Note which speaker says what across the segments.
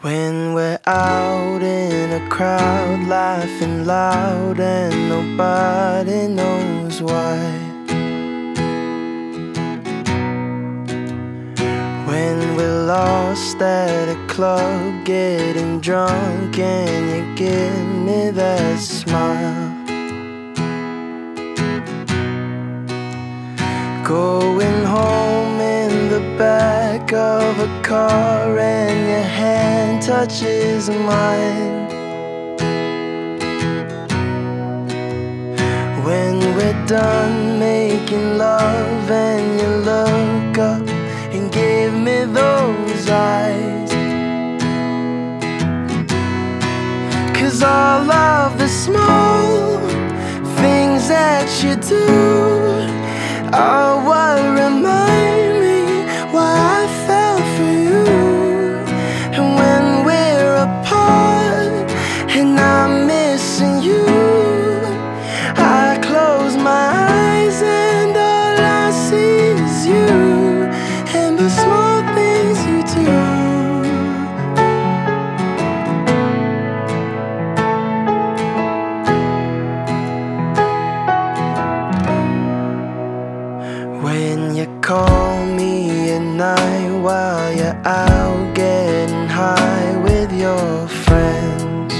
Speaker 1: When we're out in a crowd, laughing loud and nobody knows why. When we're lost at a club, getting drunk and you give me that smile. Going home in the back of a car and your hand touches mine. When we're done making love and you look up and give me those eyes. 'Cause all of the small things that you do are what remind me why I fell for you. And when we're apart and I'm missing you, I close my eyes and all I see is you and the small things you do. When you call me at night while you're out getting high with your friends,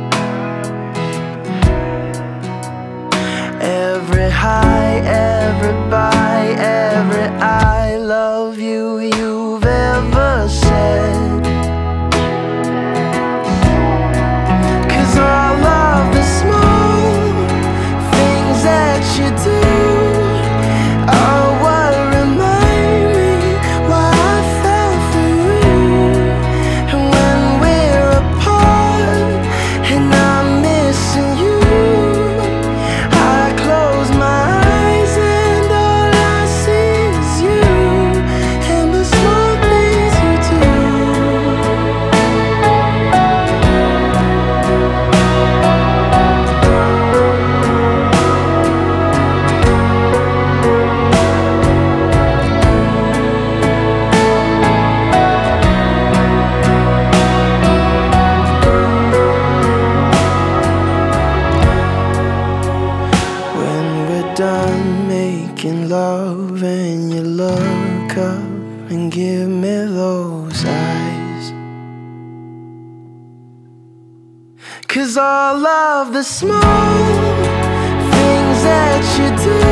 Speaker 1: every high, every bye, every I love you you've ever said. 'Cause all of the small things that you do are what remind me why I fell for you. And when we're apart and I'm missing you, I close my eyes and all I see is you and the small things you do. Done making love and you look up and give me those eyes. 'Cause all of the small things that you do